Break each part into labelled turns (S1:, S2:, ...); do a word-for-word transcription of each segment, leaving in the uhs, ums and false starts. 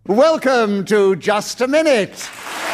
S1: Welcome to Just a Minute.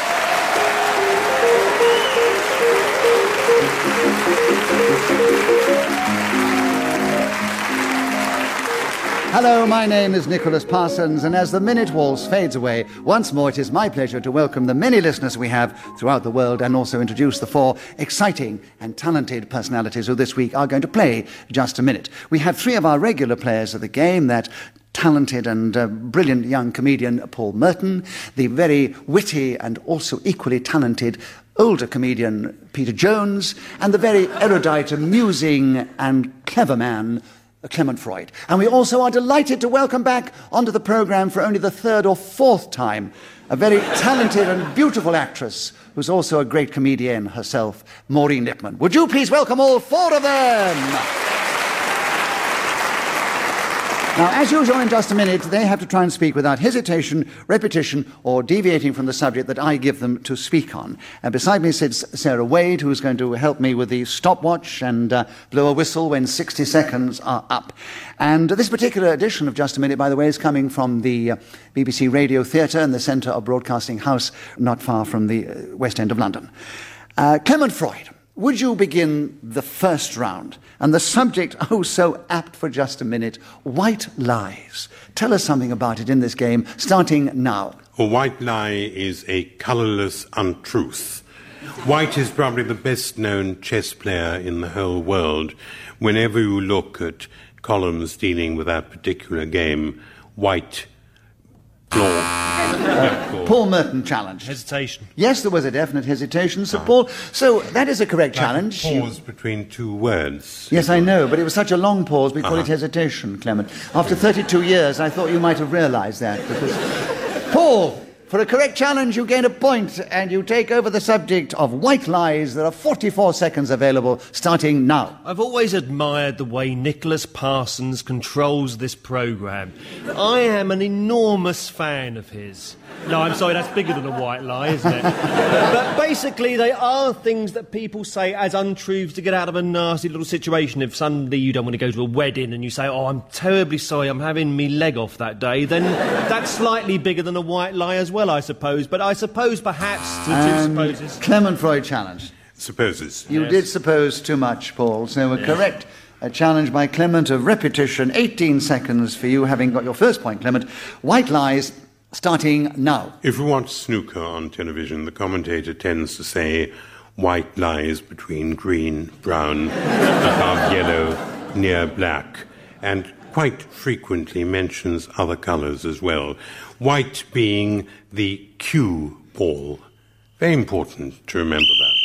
S1: Hello, my name is Nicholas Parsons, and as the minute waltz fades away, once more it is my pleasure to welcome the many listeners we have throughout the world and also introduce the four exciting and talented personalities who this week are going to play Just a Minute. We have three of our regular players of the game, that talented and uh, brilliant young comedian Paul Merton, the very witty and also equally talented older comedian Peter Jones, and the very erudite, amusing and clever man Clement Freud. And we also are delighted to welcome back onto the programme for only the third or fourth time a very talented and beautiful actress who's also a great comedian herself, Maureen Lipman. Would you please welcome all four of them? Now, as usual in Just a Minute, they have to try and speak without hesitation, repetition, or deviating from the subject that I give them to speak on. And beside me sits Sarah Wade, who's going to help me with the stopwatch and uh, blow a whistle when sixty seconds are up. And this particular edition of Just a Minute, by the way, is coming from the uh, B B C Radio Theatre in the centre of Broadcasting House, not far from the uh, West End of London. Uh, Clement Freud, would you begin the first round? And the subject, oh, so apt for Just a Minute, white lies. Tell us something about it in this game, starting now.
S2: A white lie is a colourless untruth. White is probably the best-known chess player in the whole world. Whenever you look at columns dealing with that particular game, white, floor.
S1: Uh, Paul Merton challenge.
S3: Hesitation.
S1: Yes, there was a definite hesitation, Sir Paul. So that is a correct
S2: Like
S1: challenge.
S2: a pause between two words.
S1: Yes, I know, but it was such a long pause, we call
S2: Uh-huh.
S1: it hesitation, Clement. After thirty-two years, I thought you might have realised that. Because... Paul, for a correct challenge, you gain a point, and you take over the subject of white lies. There are forty-four seconds available, starting now.
S3: I've always admired the way Nicholas Parsons controls this programme. I am an enormous fan of his. No, I'm sorry, that's bigger than a white lie, isn't it? But basically, they are things that people say as untruths to get out of a nasty little situation. If suddenly you don't want to go to a wedding and you say, oh, I'm terribly sorry, I'm having me leg off that day, then that's slightly bigger than a white lie as well, I suppose. But I suppose perhaps the two supposes.
S1: Clement Freud challenge.
S2: Supposes.
S1: You
S3: Yes.
S1: did suppose too much, Paul, so a
S3: Yes.
S1: correct a challenge by Clement of repetition. eighteen seconds for you, having got your first point, Clement. White lies, starting now.
S2: If we watch snooker on television, the commentator tends to say white lies between green, brown, above yellow, near black, and quite frequently mentions other colours as well. White being the cue ball. Very important to remember that.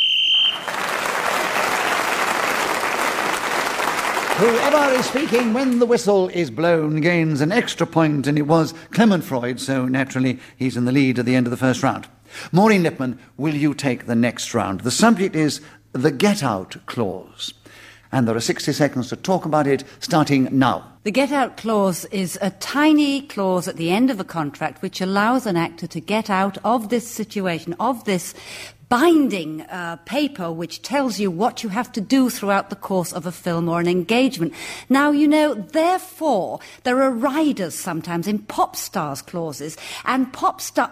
S1: Whoever is speaking when the whistle is blown gains an extra point, and it was Clement Freud, so naturally he's in the lead at the end of the first round. Maureen Lipman, will you take the next round? The subject is the get-out clause. And there are sixty seconds to talk about it, starting now.
S4: The get-out clause is a tiny clause at the end of a contract which allows an actor to get out of this situation, of this binding uh, paper which tells you what you have to do throughout the course of a film or an engagement. Now, you know, therefore, there are riders sometimes in pop stars clauses, and pop star...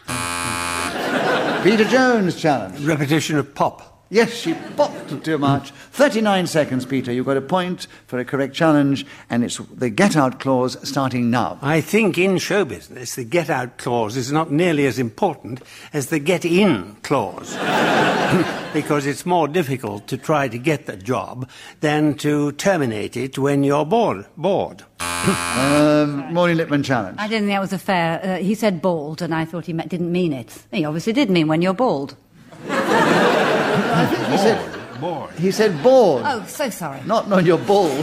S1: Peter Jones challenge.
S5: Repetition of pop.
S1: Yes, she popped too much. thirty-nine seconds, Peter. You've got a point for a correct challenge, and it's the get-out clause starting now.
S5: I think in show business, the get-out clause is not nearly as important as the get-in clause. Because it's more difficult to try to get the job than to terminate it when you're bored. bored.
S1: um, Maureen Lipman challenge.
S4: I didn't think that was a fair... Uh, he said bald, and I thought he me- didn't mean it. He obviously did mean when you're bald.
S1: I think he said...
S5: Bored.
S1: He said bored.
S4: Oh, so sorry.
S1: Not when you're bald.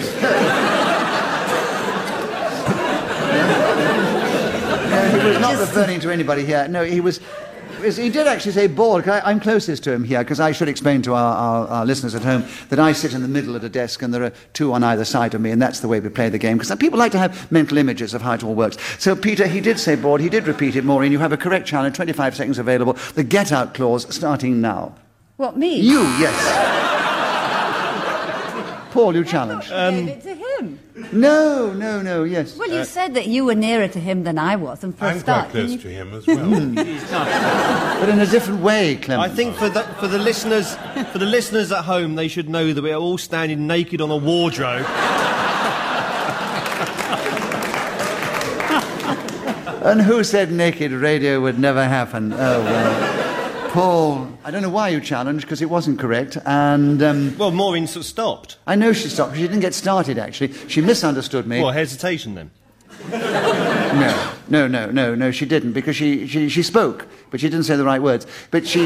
S1: No, he was not referring to anybody here. No, he was... He did actually say bored. I'm closest to him here, because I should explain to our, our, our listeners at home that I sit in the middle at a desk and there are two on either side of me, and that's the way we play the game, because people like to have mental images of how it all works. So, Peter, he did say bored. He did repeat it, Maureen. You have a correct challenge, twenty-five seconds available. The get-out clause starting now.
S4: What, me?
S1: You, yes. Paul, you challenge.
S4: Um, gave it to him. Stone.
S1: No, no, no, yes.
S4: Well, you said that you were nearer to him than I was, and for a
S2: I'm
S4: start...
S2: quite close
S4: you...
S2: to him as well.
S1: But in a different way, Clement.
S3: I think for the, for the listeners for the listeners at home, they should know that we're all standing naked on a wardrobe.
S1: And who said naked radio would never happen? Oh, well. Paul, I don't know why you challenged, because it wasn't correct, and... Um,
S3: Well, Maureen sort of stopped.
S1: I know she stopped. She didn't get started, actually. She misunderstood me.
S3: What, hesitation then?
S1: No, no, no, no, no, she didn't, because she, she, she spoke, but she didn't say the right words. But she...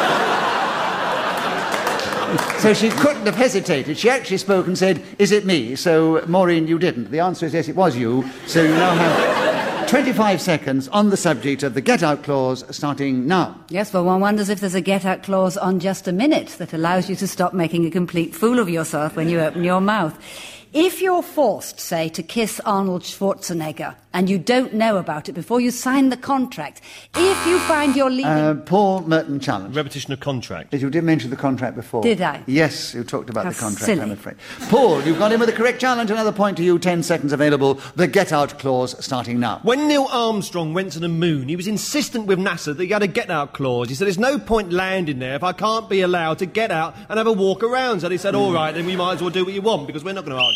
S1: So she couldn't have hesitated. She actually spoke and said, is it me? So, Maureen, you didn't. The answer is yes, it was you. So you now have twenty-five seconds on the subject of the get-out clause, starting now.
S4: Yes, well, one wonders if there's a get-out clause on just a minute that allows you to stop making a complete fool of yourself when you open your mouth. If you're forced, say, to kiss Arnold Schwarzenegger, and you don't know about it before you sign the contract, if you find you're leaving...
S1: Uh, Paul Merton challenge.
S3: Repetition of contract.
S1: You did mention the contract before.
S4: Did I?
S1: Yes, you talked about
S4: How
S1: the contract,
S4: silly.
S1: I'm afraid. Paul, you've got in with the correct challenge. Another point to you, ten seconds available. The get-out clause starting now.
S3: When Neil Armstrong went to the moon, he was insistent with NASA that he had a get-out clause. He said, there's no point landing there if I can't be allowed to get out and have a walk around. So he said, all right, then we might as well do what you want, because we're not going to argue.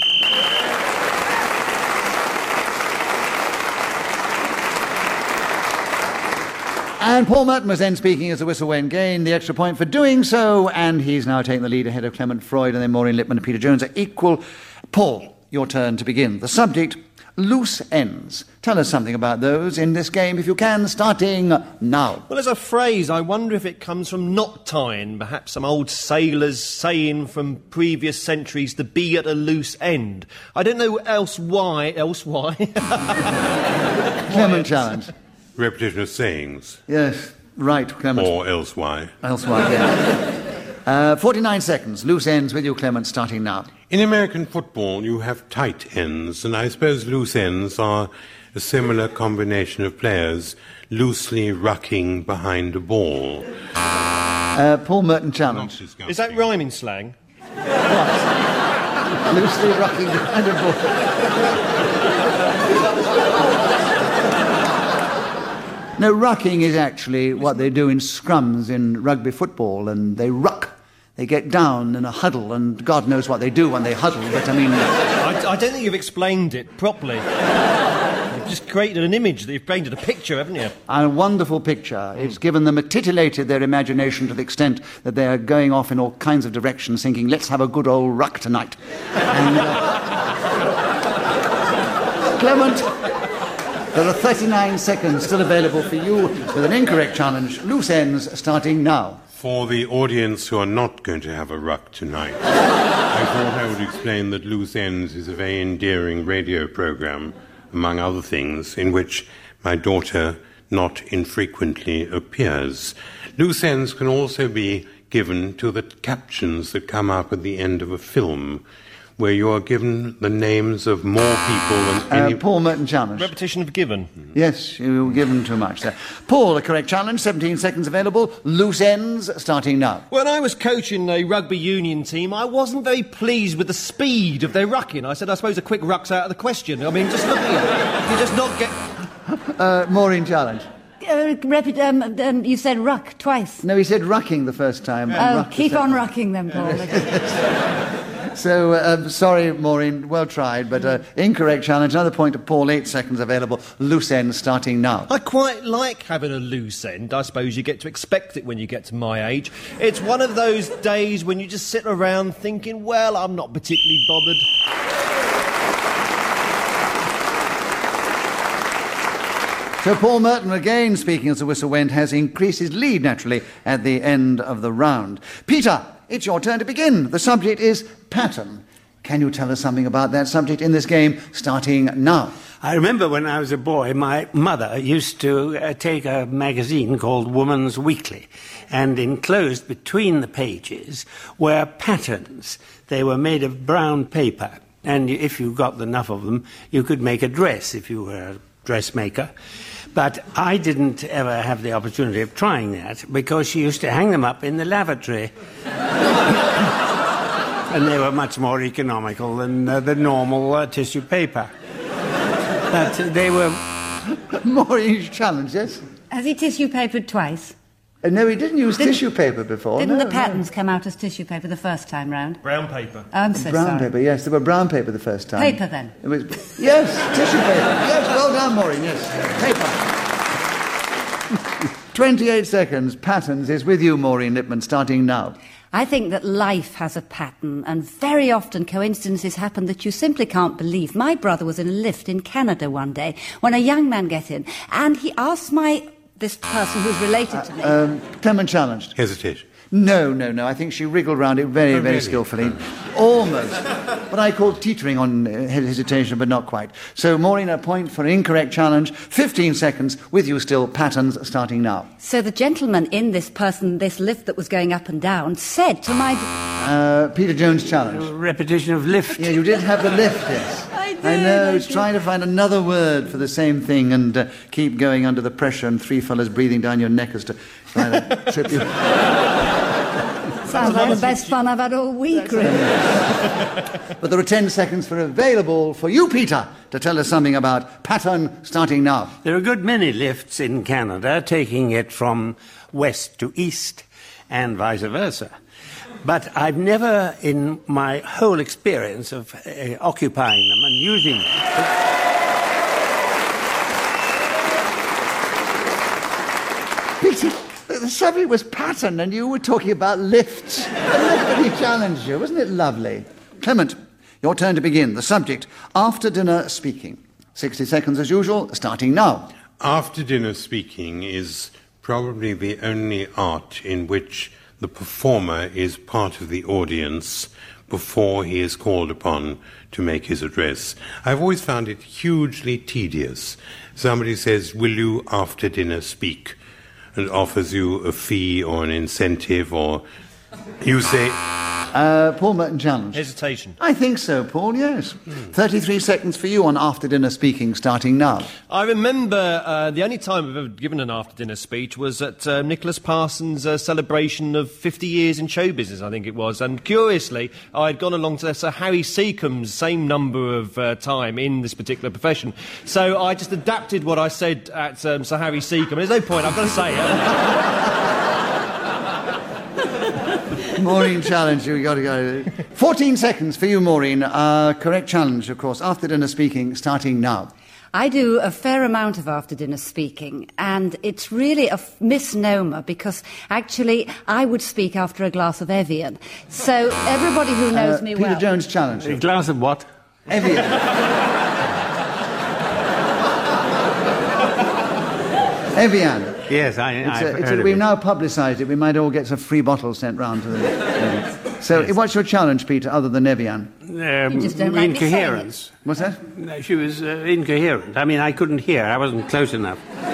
S1: And Paul Merton was then speaking as the whistle went, gained the extra point for doing so, and he's now taking the lead ahead of Clement Freud, and then Maureen Lipman and Peter Jones are equal. Paul, your turn to begin. The subject, loose ends. Tell us something about those in this game, if you can, starting now.
S3: Well, there's a phrase, I wonder if it comes from knot tying, perhaps some old sailors saying from previous centuries to be at a loose end. I don't know else why, else why.
S1: Clement challenge.
S2: Repetition of sayings.
S1: Yes, right, Clement.
S2: Or else why.
S1: Elsewhere, yeah. Uh, forty-nine seconds. Loose ends with you, Clement, starting now.
S2: In American football, you have tight ends, and I suppose loose ends are a similar combination of players loosely rucking behind a ball.
S1: Uh, Paul Merton challenge.
S3: Is that rhyming slang?
S1: Loosely rucking behind a ball. No, rucking is actually what they do in scrums in rugby football, and they ruck. They get down in a huddle, and God knows what they do when they huddle, but I mean...
S3: I, I don't think you've explained it properly. You've just created an image, that you've painted a picture, haven't you?
S1: A wonderful picture. It's given them, it titillated their imagination to the extent that they are going off in all kinds of directions, thinking, let's have a good old ruck tonight. And, uh, Clement... There are thirty-nine seconds still available for you with an incorrect challenge. Loose ends starting now.
S2: For the audience who are not going to have a ruck tonight, I thought I would explain that Loose Ends is a very endearing radio program, among other things, in which my daughter not infrequently appears. Loose ends can also be given to the captions that come up at the end of a film, where you are given the names of more people than any...
S1: Uh, Paul Merton challenge.
S3: Repetition of given.
S1: Yes, you were given too much there. Paul, a correct challenge, seventeen seconds available. Loose ends starting now.
S3: When I was coaching a rugby union team, I wasn't very pleased with the speed of their rucking. I said, I suppose a quick ruck's out of the question. I mean, just look at it. You just not get...
S1: Uh, Maureen challenge.
S4: Uh, repeat, um, um, you said ruck twice.
S1: No, he said rucking the first time. and
S4: Oh,
S1: ruck the
S4: keep on
S1: second.
S4: rucking them, Paul.
S1: So, uh, sorry, Maureen, well tried, but uh, incorrect challenge. Another point to Paul, eight seconds available. Loose ends starting now.
S3: I quite like having a loose end. I suppose you get to expect it when you get to my age. It's one of those days when you just sit around thinking, well, I'm not particularly bothered.
S1: So Paul Merton, again speaking as the whistle went, has increased his lead, naturally, at the end of the round. Peter, it's your turn to begin. The subject is pattern. Can you tell us something about that subject in this game, starting now?
S5: I remember when I was a boy, my mother used to uh, take a magazine called Woman's Weekly, and enclosed between the pages were patterns. They were made of brown paper, and if you got enough of them, you could make a dress if you were a dressmaker. But I didn't ever have the opportunity of trying that because she used to hang them up in the lavatory. And they were much more economical than uh, the normal uh, tissue paper. But they were...
S1: Maureen's challenge, yes?
S4: Has he tissue papered twice?
S1: Uh, no, he didn't use
S4: Didn't-
S1: tissue paper before.
S4: Didn't
S1: no,
S4: the patterns come out as tissue paper the first time round?
S3: Brown paper.
S4: Oh, I'm so
S1: Brown
S4: sorry.
S1: paper, yes. There were brown paper the first time.
S4: Paper, then?
S1: It was, yes, tissue paper. Yes, well done, Maureen, yes. Paper. twenty-eight seconds. Patterns is with you, Maureen Lipman, starting now.
S4: I think that life has a pattern, and very often coincidences happen that you simply can't believe. My brother was in a lift in Canada one day when a young man got in, and he asked my... this person who's related to me...
S1: Um, Clement challenged.
S2: Hesitation.
S1: No, no, no. I think she wriggled round it very,
S2: Oh,
S1: very
S2: really?
S1: skillfully. Almost. What I call teetering on uh, hesitation, but not quite. So, Maureen, a point for an incorrect challenge. fifteen seconds. With you still. Patterns starting now.
S4: So the gentleman in this person, this lift that was going up and down, said to my...
S1: Uh, Peter Jones challenge.
S5: repetition of lift.
S1: Yeah, you did have the lift, yes.
S4: I did,
S1: I know.
S4: I
S1: It's
S4: did.
S1: trying to find another word for the same thing and uh, keep going under the pressure and three fellas breathing down your neck as to try to trip you.
S4: Sounds like the best fun I've had all week, really.
S1: But there are ten seconds for available for you, Peter, to tell us something about pattern starting now.
S5: There are a good many lifts in Canada taking it from west to east and vice versa. But I've never, in my whole experience of uh, occupying them and using them,
S1: Peter, the subject was pattern and you were talking about lifts. And look that he challenged you. Wasn't it lovely? Clement, your turn to begin. The subject, after dinner speaking. sixty seconds as usual, starting now.
S2: After dinner speaking is probably the only art in which the performer is part of the audience before he is called upon to make his address. I've always found it hugely tedious. Somebody says, "Will you after dinner speak?" and offers you a fee or an incentive, or you say,
S1: Uh, Paul Merton challenge.
S3: Hesitation.
S1: I think so, Paul, yes. thirty-three seconds for you on after dinner speaking, starting now.
S3: I remember uh, the only time I've ever given an after-dinner speech was at uh, Nicholas Parsons' uh, celebration of fifty years in show business, I think it was. And curiously, I'd gone along to Sir Harry Seacombe's same number of uh, time in this particular profession. So I just adapted what I said at um, Sir Harry Seacombe. There's no point, I've got to say it.
S1: Maureen challenge, you got to go. fourteen seconds for you, Maureen. Uh, correct challenge, of course. After dinner speaking, starting now.
S4: I do a fair amount of after-dinner speaking, and it's really a f- misnomer because actually I would speak after a glass of Evian. So everybody who knows
S1: Uh,
S4: me
S1: Peter
S4: well...
S1: Jones challenge.
S5: a glass of what?
S1: Evian. Evian.
S5: Yes, I,
S1: It's
S5: I've
S1: a, it's
S5: heard
S1: a,
S5: of
S1: we've
S5: it.
S1: now publicised it. We might all get some free bottles sent round to the... So what's your challenge, Peter, other than Evian?
S5: Um,
S4: You just don't like me saying
S5: incoherence.
S1: What's that?
S5: No, she was uh, incoherent. I mean, I couldn't hear. I wasn't close enough.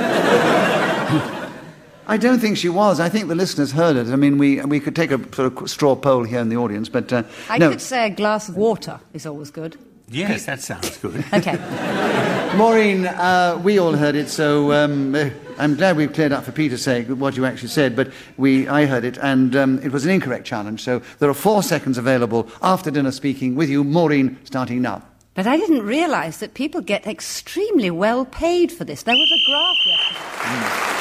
S1: I don't think she was. I think the listeners heard it. I mean, we we could take a sort of straw poll here in the audience, but uh,
S4: I
S1: no.
S4: could say a glass of water is always good.
S5: Yes, that sounds good.
S4: Okay.
S1: Maureen, uh, we all heard it, so um, uh, I'm glad we've cleared up for Peter's sake what you actually said, but we I heard it, and um, it was an incorrect challenge, so there are four seconds available after dinner speaking with you, Maureen, starting now.
S4: But I didn't realise that people get extremely well paid for this. There was a graph yesterday.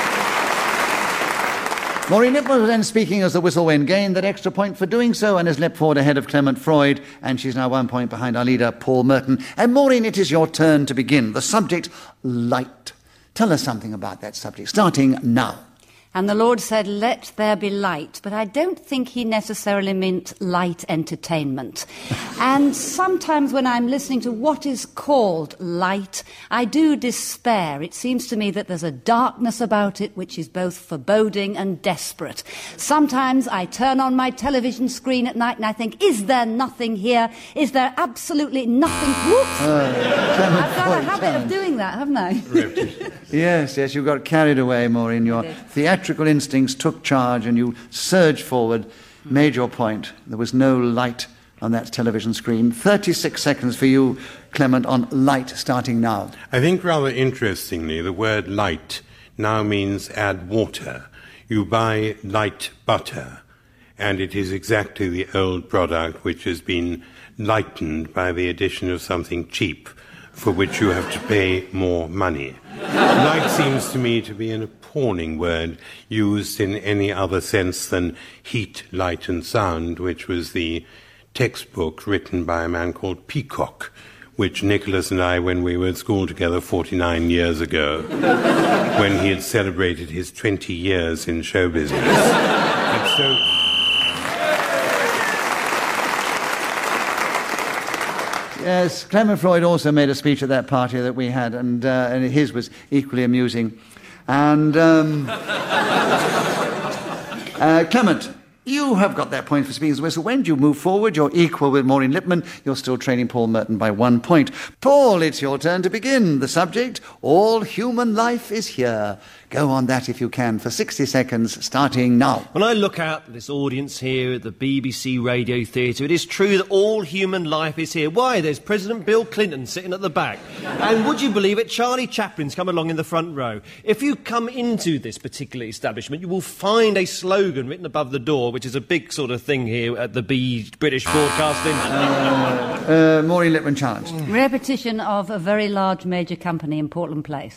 S1: Maureen Lipman was then speaking as the whistle went, gained that extra point for doing so and has leapt forward ahead of Clement Freud, and she's now one point behind our leader, Paul Merton. And Maureen, it is your turn to begin. The subject, light. Tell us something about that subject, starting now.
S4: And the Lord said, "Let there be light." But I don't think he necessarily meant light entertainment. And sometimes when I'm listening to what is called light, I do despair. It seems to me that there's a darkness about it which is both foreboding and desperate. Sometimes I turn on my television screen at night and I think, is there nothing here? Is there absolutely nothing? Whoops!
S1: Uh,
S4: I've got a habit of doing that, haven't I?
S1: Yes, yes, you got carried away, Maureen. Your theatrical instincts took charge and you surged forward, made your point. There was no light on that television screen. thirty-six seconds for you, Clement, on light, starting now.
S2: I think rather interestingly, the word light now means add water. You buy light butter, and it is exactly the old product which has been lightened by the addition of something cheap for which you have to pay more money. Light seems to me to be an appalling word used in any other sense than heat, light and sound, which was the textbook written by a man called Peacock, which Nicholas and I, when we were at school together forty-nine years ago, when he had celebrated his twenty years in show business. And so...
S1: Yes, Clement Freud also made a speech at that party that we had, and, uh, and his was equally amusing. And, um, uh, Clement, you have got that point for speaking as a whistle. When do you move forward? You're equal with Maureen Lipman. You're still trailing Paul Merton by one point. Paul, it's your turn to begin. The subject, all human life is here. Go on that if you can for sixty seconds, starting now.
S3: When I look out at this audience here at the B B C Radio Theatre, it is true that all human life is here. Why? There's President Bill Clinton sitting at the back. And would you believe it, Charlie Chaplin's come along in the front row. If you come into this particular establishment, you will find a slogan written above the door, which is a big sort of thing here at the B British Broadcasting.
S1: Uh, uh, Maureen Lipman challenge.
S4: Repetition of a very large major company in Portland Place.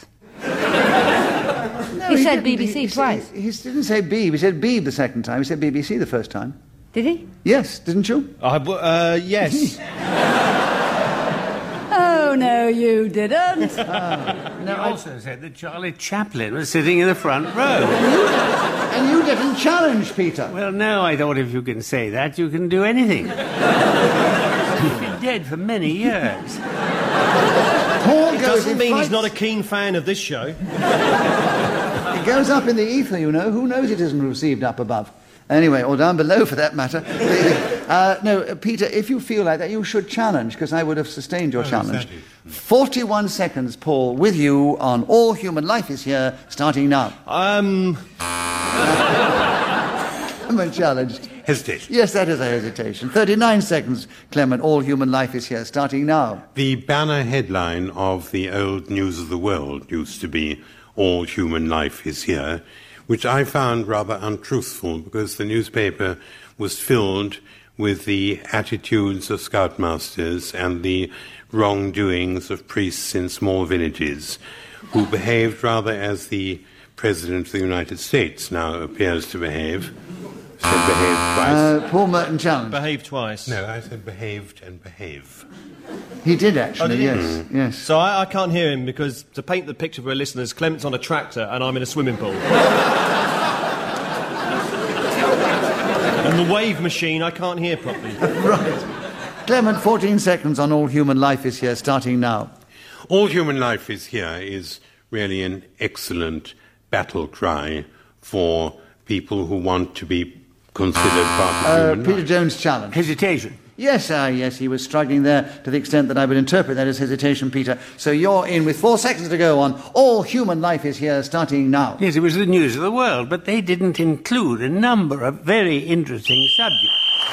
S1: No,
S4: he,
S1: he
S4: said
S1: didn't.
S4: B B C
S1: he,
S4: twice.
S1: He, he didn't say Beeb. He said Beeb the second time. He said B B C the first time.
S4: Did he?
S1: Yes, didn't you?
S3: I, uh, yes.
S4: Oh, no, you didn't.
S5: He also said that Charlie Chaplin was sitting in the front row.
S1: And you didn't challenge, Peter.
S5: Well, no, I thought if you can say that, you can do anything. He's been dead for many years.
S1: Paul
S3: It
S1: goes
S3: doesn't
S1: in
S3: mean
S1: fights.
S3: he's not a keen fan of this show.
S1: It goes up in the ether, you know. Who knows it isn't received up above? Anyway, or down below for that matter. uh, no, Peter, if you feel like that, you should challenge, because I would have sustained your
S2: Oh,
S1: challenge.
S2: exactly.
S1: forty-one seconds, Paul, with you on All Human Life is Here, starting now.
S3: Um...
S1: I'm unchallenged.
S2: Hesitation.
S1: Yes, that is a hesitation. thirty-nine seconds, Clement. All Human Life is Here, starting now.
S2: The banner headline of the old News of the World used to be All Human Life is Here, which I found rather untruthful because the newspaper was filled with the attitudes of scoutmasters and the wrongdoings of priests in small villages who behaved rather as the President of the United States now appears to behave. Said behave twice.
S1: Uh, Paul Merton challenge.
S3: Behave twice.
S2: No, I said behaved and behave.
S1: He did actually,
S3: Oh, did he?
S1: yes. yes.
S3: So I, I can't hear him because, to paint the picture for our listeners, Clement's on a tractor and I'm in a swimming pool. And the wave machine I can't hear properly.
S1: Right. Clement, fourteen seconds on All Human Life is Here, starting now.
S2: All Human Life is Here is really an excellent battle cry for people who want to be considered part of
S1: Uh,
S2: human
S1: Peter
S2: life.
S1: Jones challenge.
S5: Hesitation.
S1: Yes, uh, yes, he was struggling there to the extent that I would interpret that as hesitation, Peter. So you're in with four seconds to go on All Human Life is Here, starting now.
S5: Yes, it was the News of the World, but they didn't include a number of very interesting subjects.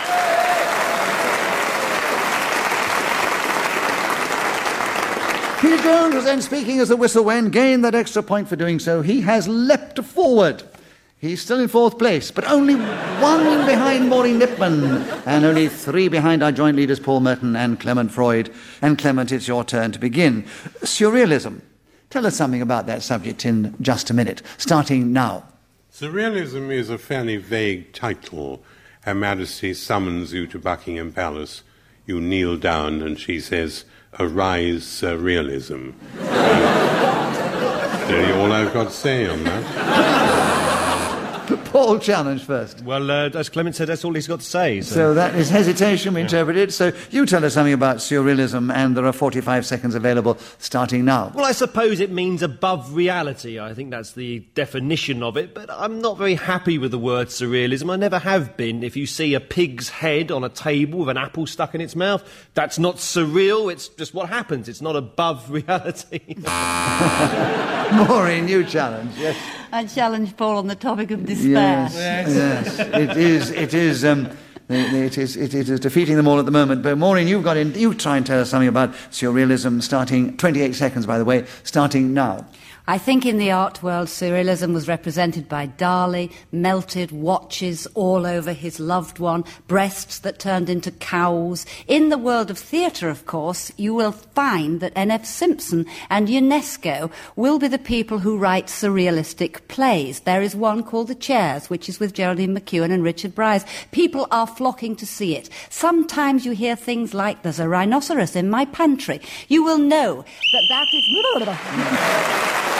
S1: Peter Jones was then speaking as the whistle went, gained that extra point for doing so. He has leapt forward. He's still in fourth place, but only one behind Maureen Lipman, and only three behind our joint leaders, Paul Merton and Clement Freud. And Clement, it's your turn to begin. Surrealism. Tell us something about that subject in just a minute, starting now.
S2: Surrealism is a fairly vague title. Her Majesty summons you to Buckingham Palace. You kneel down and she says, "Arise, Surrealism." That's really all I've got to say on that.
S1: Paul, challenge first.
S3: Well, uh, as Clement said, that's all he's got to say. So,
S1: So that is hesitation, we interpret it. So you tell us something about surrealism, and there are forty-five seconds available, starting now.
S3: well, I suppose it means above reality. I think that's the definition of it. But I'm not very happy with the word surrealism. I never have been. If you see a pig's head on a table with an apple stuck in its mouth, that's not surreal. It's just what happens. It's not above reality.
S1: Maureen, you challenge. Yes.
S4: I challenge Paul on the topic of despair.
S1: Yes, yes. It is, it is, um, it is, it is defeating them all at the moment. But Maureen, you've got in, you try and tell us something about surrealism, starting, twenty-eight seconds, by the way, starting now.
S4: I think in the art world, surrealism was represented by Dali, melted watches all over his loved one, breasts that turned into cows. In the world of theatre, of course, you will find that N F Simpson and UNESCO will be the people who write surrealistic plays. There is one called The Chairs, which is with Geraldine McEwen and Richard Bryce. People are flocking to see it. Sometimes you hear things like, there's a rhinoceros in my pantry. You will know that that is...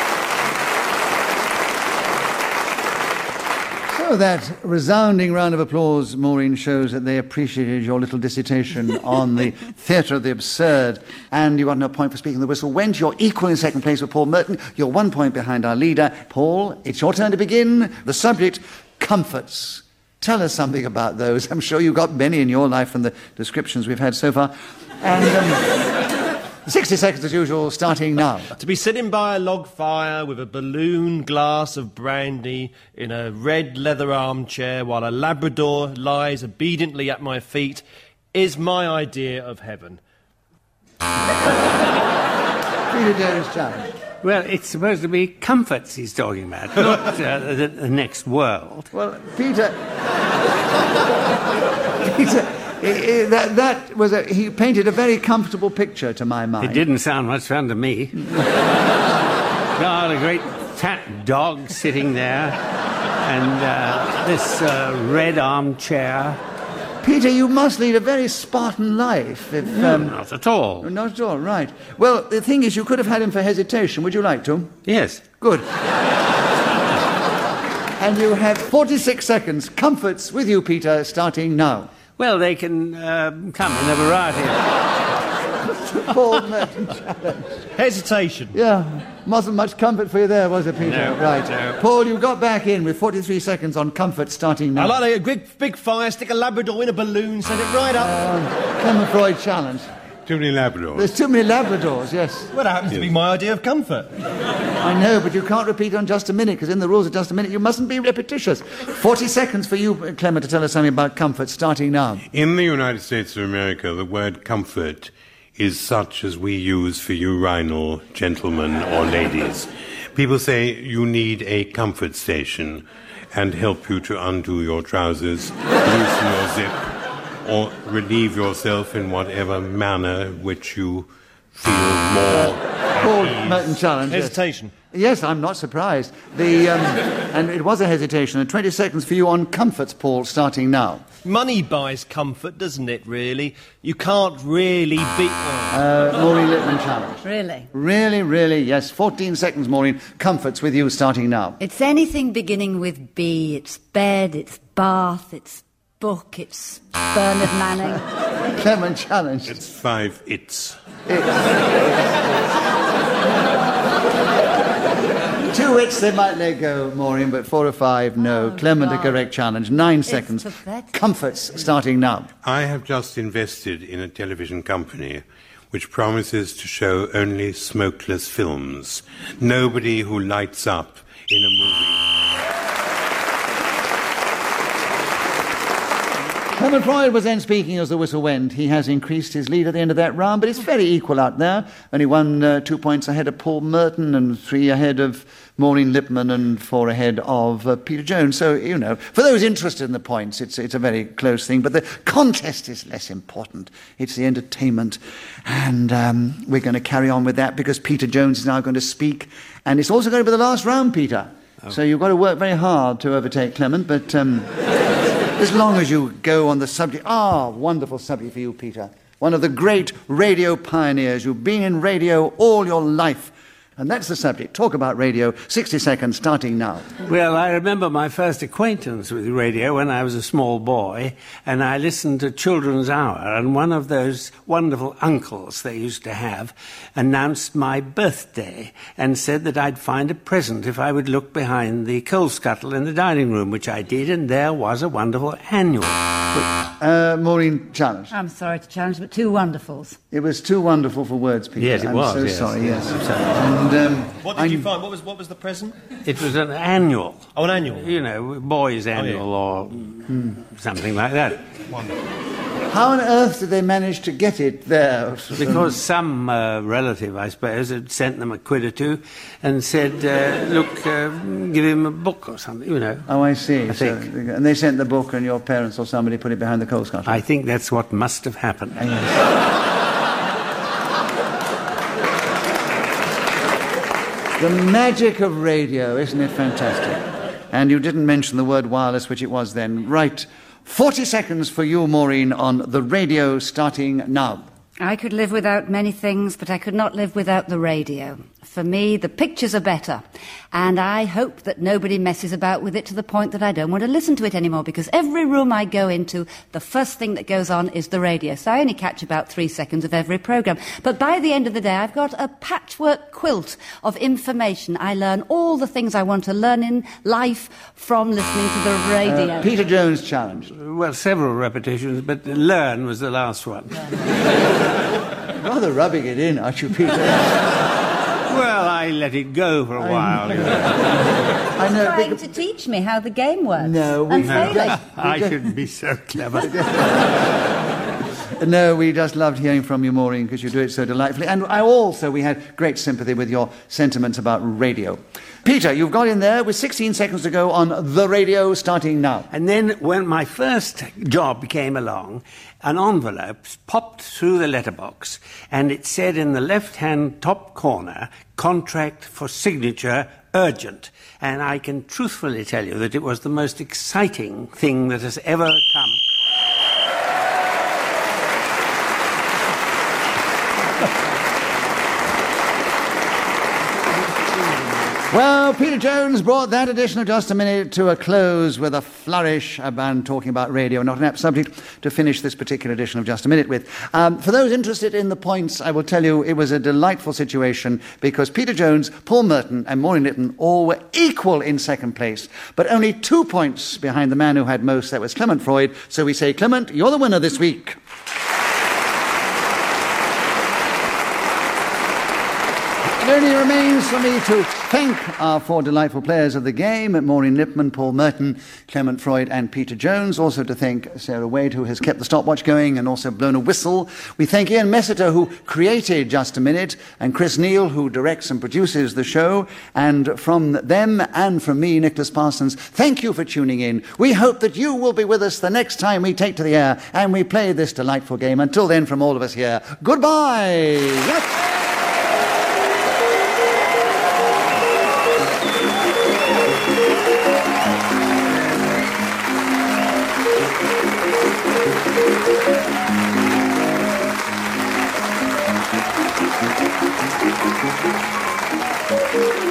S1: So that resounding round of applause, Maureen, shows that they appreciated your little dissertation on the theatre of the absurd, and you got no point for speaking the whistle. Went, you're equal in second place with Paul Merton. You're one point behind our leader. Paul, it's your turn to begin. The subject, comforts. Tell us something about those. I'm sure you've got many in your life from the descriptions we've had so far. And... Um, sixty seconds as usual, starting now.
S3: To be sitting by a log fire with a balloon glass of brandy in a red leather armchair while a Labrador lies obediently at my feet is my idea of heaven.
S1: Peter Jones challenge.
S5: Well, it's supposed to be comforts he's talking about, not uh, the, the next world.
S1: Well, Peter... Peter... I, I, that, that was a, he painted a very comfortable picture to my mind.
S5: It didn't sound much fun to me. God, a great fat dog sitting there, and uh, this uh, red armchair.
S1: Peter, you must lead a very Spartan life. If,
S5: no,
S1: um,
S5: not at all.
S1: Not at all, right. Well, the thing is, you could have had him for hesitation. Would you like to?
S5: Yes.
S1: Good. And you have forty-six seconds. Comforts with you, Peter, starting now.
S5: Well, they can uh, come in a variety of...
S1: Paul Merton challenge.
S3: Hesitation.
S1: Yeah, wasn't much comfort for you there, was it, Peter?
S5: No,
S1: right.
S5: no.
S1: Paul, you got back in with forty-three seconds on comfort starting now.
S3: I like a big, big fire, stick a Labrador in a balloon, send it right up.
S1: Um, Clement Freud challenge.
S2: Too many Labradors.
S1: There's too many Labradors, yes.
S3: Well, that happens to be my idea of comfort.
S1: I know, but you can't repeat on just a minute, because in the rules of just a minute, you mustn't be repetitious. Forty seconds for you, Clement, to tell us something about comfort, starting now.
S2: In the United States of America, the word comfort is such as we use for urinal gentlemen or ladies. People say you need a comfort station and help you to undo your trousers, loosen your zip, or relieve yourself in whatever manner which you feel more
S1: Paul
S2: at ease.
S1: Merton challenge. Yes.
S3: Hesitation.
S1: Yes, I'm not surprised. The um, and it was a hesitation. And twenty seconds for you on comforts, Paul, starting now.
S3: Money buys comfort, doesn't it, really? You can't really beat...
S1: Uh, Maureen Littman challenge.
S4: Really?
S1: Really, really, yes. fourteen seconds, Maureen. Comforts with you, starting now.
S4: It's anything beginning with B. It's bed, it's bath, it's book, it's Bernard Manning.
S1: Clement challenge.
S2: It's five it's.
S1: Two hits they might let go, Maureen, but four or five, no.
S4: Oh,
S1: Clement,
S4: God.
S1: a correct challenge. Nine
S4: It's
S1: seconds.
S4: pathetic.
S1: Comforts, starting now.
S2: I have just invested in a television company which promises to show only smokeless films. Nobody who lights up in a movie.
S1: Clement Freud was then speaking as the whistle went. He has increased his lead at the end of that round, but it's very equal out there. Only one, uh, two points ahead of Paul Merton, and three ahead of Maureen Lippman, and four ahead of uh, Peter Jones. So, you know, for those interested in the points, it's, it's a very close thing. But the contest is less important. It's the entertainment. And um, we're going to carry on with that because Peter Jones is now going to speak. And it's also going to be the last round, Peter. Oh. So you've got to work very hard to overtake Clement, but... Um, as long as you go on the subject... Ah, wonderful subject for you, Peter. One of the great radio pioneers. You've been in radio all your life. And that's the subject. Talk about radio. sixty seconds, starting now.
S5: Well, I remember my first acquaintance with radio when I was a small boy, and I listened to Children's Hour, and one of those wonderful uncles they used to have announced my birthday and said that I'd find a present if I would look behind the coal scuttle in the dining room, which I did, and there was a wonderful annual.
S1: Uh, Maureen, challenge.
S4: I'm sorry to challenge, but two wonderfuls.
S1: It was too wonderful for words, Peter.
S5: Yes, it
S1: I'm
S5: was,
S1: so
S5: yes.
S1: sorry, yes.
S5: I'm sorry.
S1: And, um,
S3: What did
S1: I'm-
S3: you find? What was, what was the present?
S5: It was an annual.
S3: Oh, an annual.
S5: You know, boys' annual or mm, something like that.
S3: Wonderful.
S1: How on earth did they manage to get it there?
S5: Because some uh, relative, I suppose, had sent them a quid or two and said, uh, look, uh, give him a book or something, you know.
S1: Oh, I see.
S5: I
S1: so,
S5: think.
S1: and they sent the book and your parents or somebody put it behind the coal scuttle?
S5: I think that's what must have happened.
S1: Ah, yes. The magic of radio, isn't it fantastic? And you didn't mention the word wireless, which it was then. Right, forty seconds for you, Maureen, on the radio starting now.
S4: I could live without many things, but I could not live without the radio. For me, the pictures are better, and I hope that nobody messes about with it to the point that I don't want to listen to it anymore, because every room I go into, the first thing that goes on is the radio. So I only catch about three seconds of every programme. But by the end of the day, I've got a patchwork quilt of information. I learn all the things I want to learn in life from listening to the radio.
S1: Uh, Peter Jones challenge.
S5: Well, several repetitions, but learn was the last one.
S1: Rather rubbing it in, aren't you, Peter?
S5: Well, I let it go for a while. You know.
S1: I know.
S4: Trying
S1: because-
S4: to teach me how the game works.
S1: No, we-
S4: and
S1: No.
S4: failing.
S5: I shouldn't be so clever.
S1: No, we just loved hearing from you, Maureen, because you do it so delightfully. And I also, we had great sympathy with your sentiments about radio. Peter, you've got in there with sixteen seconds to go on the radio starting now.
S5: And then when my first job came along, an envelope popped through the letterbox, and it said in the left-hand top corner, contract for signature urgent. And I can truthfully tell you that it was the most exciting thing that has ever come.
S1: Well, Peter Jones brought that edition of Just a Minute to a close with a flourish about talking about radio, not an apt subject to finish this particular edition of Just a Minute with. Um, for those interested in the points, I will tell you it was a delightful situation because Peter Jones, Paul Merton and Maureen Lipton all were equal in second place, but only two points behind the man who had most, that was Clement Freud. So we say, Clement, you're the winner this week. It only remains for me to thank our four delightful players of the game, Maureen Lipman, Paul Merton, Clement Freud and Peter Jones. Also to thank Sarah Wade, who has kept the stopwatch going and also blown a whistle. We thank Ian Messiter, who created Just a Minute, and Chris Neal, who directs and produces the show. And from them and from me, Nicholas Parsons, thank you for tuning in. We hope that you will be with us the next time we take to the air and we play this delightful game. Until then, from all of us here, goodbye. Yes. Thank you.